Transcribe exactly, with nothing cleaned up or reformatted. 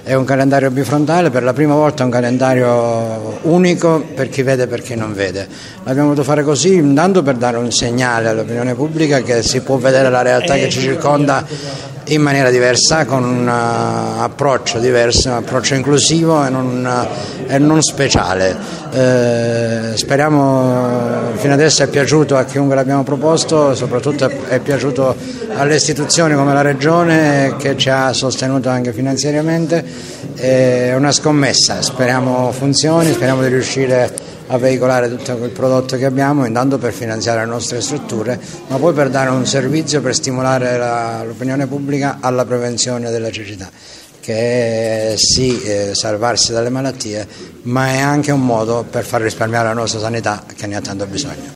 È un calendario bifrontale, per la prima volta un calendario unico per chi vede e per chi non vede. L'abbiamo voluto fare così intanto per dare un segnale all'opinione pubblica che si può vedere la realtà che ci circonda in maniera diversa, con un uh, approccio diverso, un approccio inclusivo e non, uh, e non speciale. Eh, speriamo, fino adesso è piaciuto a chiunque l'abbiamo proposto, soprattutto è piaciuto alle istituzioni come la Regione che ci ha sostenuto anche finanziariamente. È una scommessa, speriamo funzioni, speriamo di riuscire a veicolare tutto quel prodotto che abbiamo, intanto per finanziare le nostre strutture, ma poi per dare un servizio per stimolare la, l'opinione pubblica alla prevenzione della cecità, che è sì eh, salvarsi dalle malattie, ma è anche un modo per far risparmiare la nostra sanità che ne ha tanto bisogno.